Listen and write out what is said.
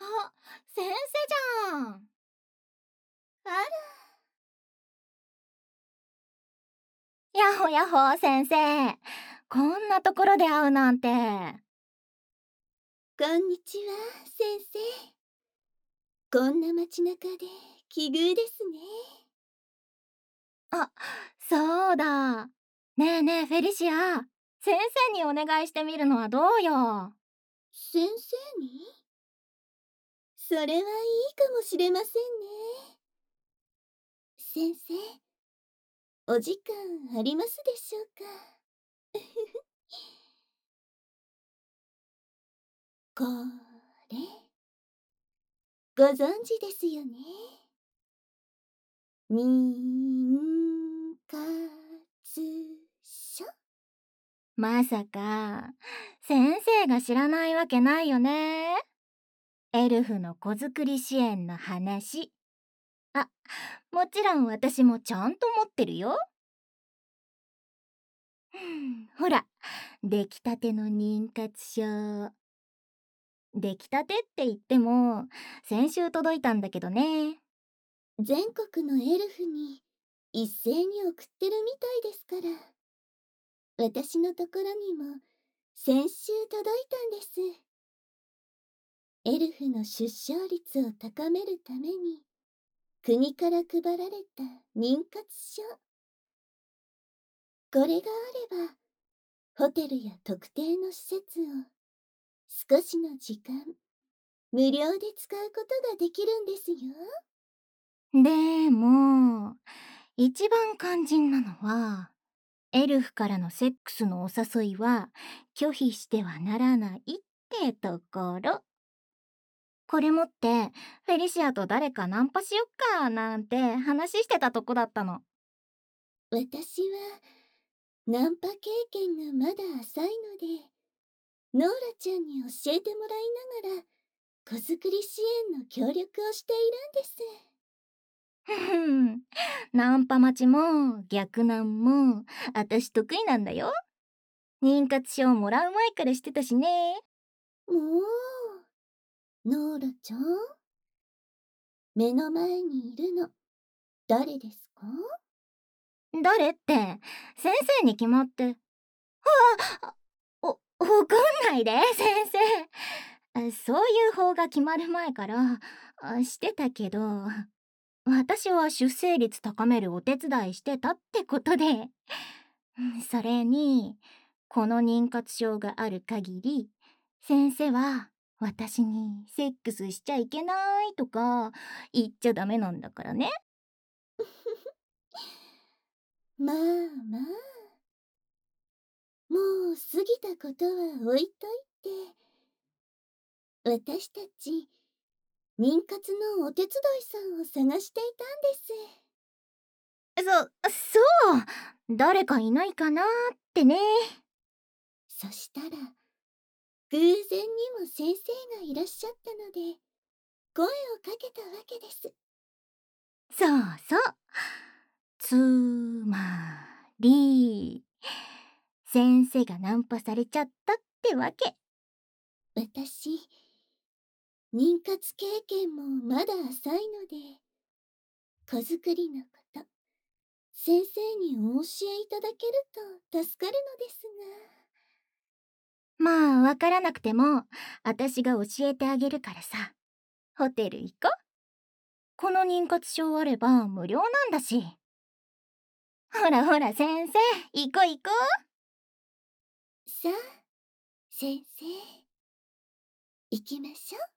あ、先生じゃん。 あら、 やっほやっほ、先生。こんなところで会うなんて。 こんにちは、先生。こんな街中で奇遇ですね。 あ、そうだ。ねえねえ、フェリシア。先生にお願いしてみるのはどうよ。 先生に？それはいいかもしれませんね。先生、お時間ありますでしょうか？これ、ご存知ですよね。妊活書。 まさか、先生が知らないわけないよね。エルフの子作り支援の話。あ、もちろん私もちゃんと持ってるよ。ほら、出来たての妊活書。出来たてって言っても、先週届いたんだけどね。 全国のエルフに一斉に送ってるみたいですから。私のところにも先週届いたんです。エルフの出生率を高めるために国から配られた妊活書。これがあればホテルや特定の施設を少しの時間無料で使うことができるんですよ。 でも、一番肝心なのは、エルフからのセックスのお誘いは拒否してはならないってところ。これ持ってフェリシアと誰かナンパしよっかなんて話してたとこだったの。 私はナンパ経験がまだ浅いので、ノーラちゃんに教えてもらいながら子作り支援の協力をしているんです。 ふふん、ナンパ待ちも逆ナンも私得意なんだよ。妊活証もらう前からしてたしね。 もう、ノーラちゃん、目の前にいるの誰ですか？ 誰って先生に決まって。怒んないで先生。そういう方が決まる前からしてたけど、私は出生率高めるお手伝いしてたってことで。それにこの妊活症がある限り、先生は私にセックスしちゃいけないとか言っちゃダメなんだからね。 まあまあ、もう過ぎたことは置いといて、私たち妊活のお手伝いさんを探していたんです。 そう誰かいないかなってね。 そしたら偶然にも先生がいらっしゃったので声をかけたわけです。 そうそう。つまり、先生がナンパされちゃったってわけ。 私、妊活経験もまだ浅いので、子作りのこと、先生にお教えいただけると助かるのですまあ、わからなくても、私が教えてあげるからさ。ホテル行こ。この妊活証あれば無料なんだし。ほらほら先生、行こ行こ。 が。さあ、先生、行きましょう。